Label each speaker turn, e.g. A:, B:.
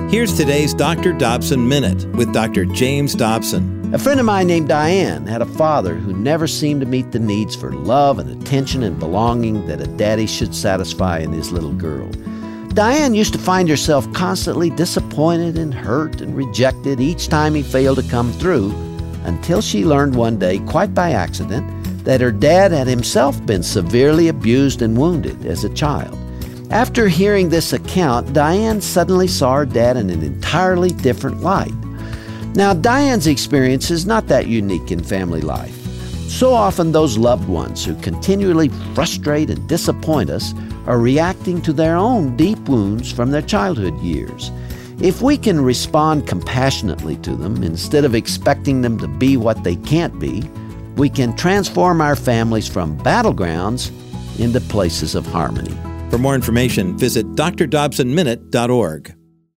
A: Here's today's Dr. Dobson Minute with Dr. James Dobson.
B: A friend of mine named Diane had a father who never seemed to meet the needs for love and attention and belonging that a daddy should satisfy in his little girl. Diane used to find herself constantly disappointed and hurt and rejected each time he failed to come through, until she learned one day, quite by accident, that her dad had himself been severely abused and wounded as a child. After hearing this account, Diane suddenly saw her dad in an entirely different light. Now, Diane's experience is not that unique in family life. So often those loved ones who continually frustrate and disappoint us are reacting to their own deep wounds from their childhood years. If we can respond compassionately to them instead of expecting them to be what they can't be, we can transform our families from battlegrounds into places of harmony.
A: For more information, visit drdobsonminute.org.